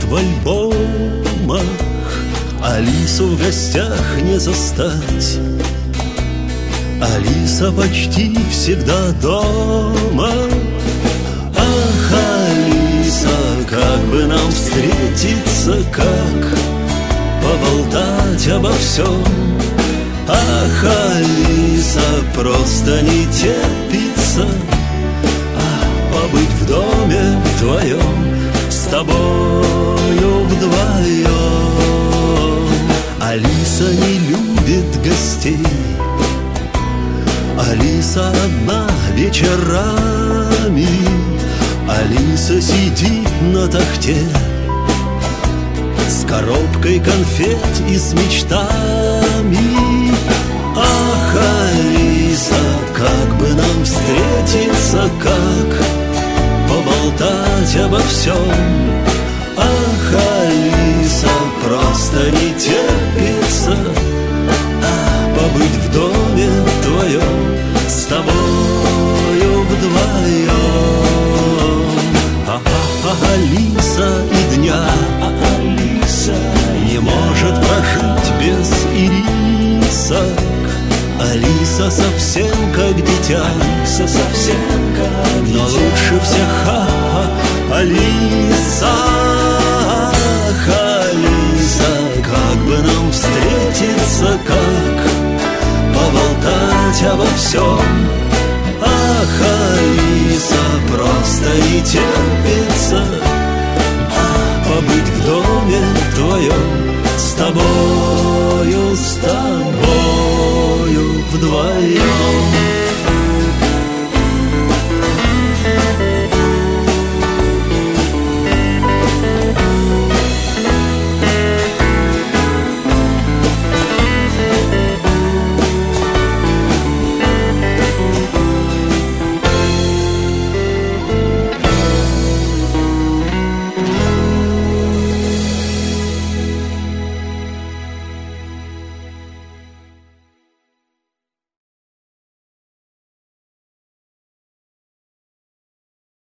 в альбомах, Алису в гостях не застать. Алиса почти всегда дома. Ах, Алиса, как бы нам встретиться, как поболтать обо всем. Ах, Алиса, просто не терпится побыть в доме твоем, с тобою вдвоем. Алиса не любит гостей, Алиса одна вечерами. Алиса сидит на тахте с коробкой конфет и с мечтами. Ах, Алиса, как бы нам встретиться, как поболтать обо всем. Ах, Алиса, просто не терпится побыть в доме твоем, с тобою вдвоем. Алиса и дня Алиса не может прожить без ирисок. Алиса совсем как дитя, Алиса совсем как дитя, но лучше всех Алиса. Ах, Алиса, как бы нам встретиться, как поболтать обо всем. Ах, Алиса, просто не терпится